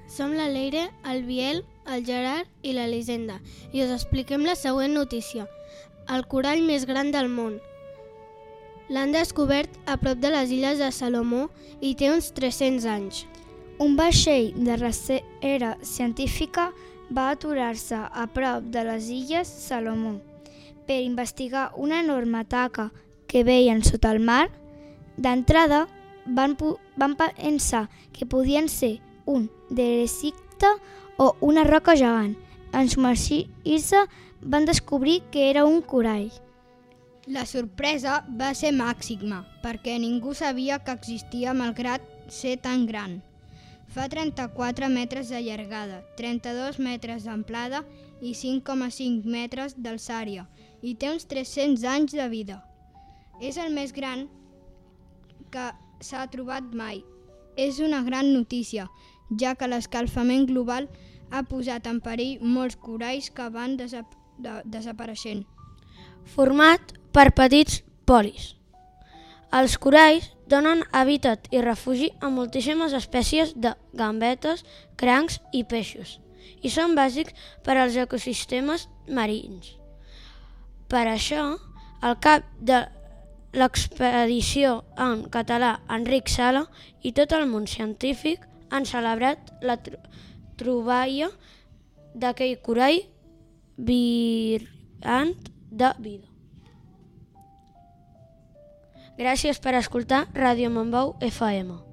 Som la Leire, el Biel, el Gerard i l'Elisenda i us expliquem la següent notícia. El corall més gran del món. L'han descobert a prop de les illes de Salomó i té uns 300 anys. Un vaixell de recerca científica va aturar-se a prop de les illes Salomó per investigar una enorme taca que veien sota el mar. D'entrada van pensar que podien ser un deresicte o una roca gegant. En submergir-se van descobrir que era un corall. La sorpresa va ser màxima, perquè ningú sabia que existia malgrat ser tan gran. Fa 34 metres de llargada, 32 metres d'amplada i 5,5 metres d'alçària i té uns 300 anys de vida. És el més gran que s'ha trobat mai. És una gran notícia, ja que l'escalfament global ha posat en perill molts coralls que van desapareixent. Format per petits polis. Els coralls donen hàbitat i refugi a moltíssimes espècies de gambetes, crancs i peixos i són bàsics per als ecosistemes marins. Per això, el cap de l'expedició en català Enric Sala i tot el món científic han celebrat la troballa d'aquell corall brillant de vida. Gràcies per escoltar Ràdio Montbau FM.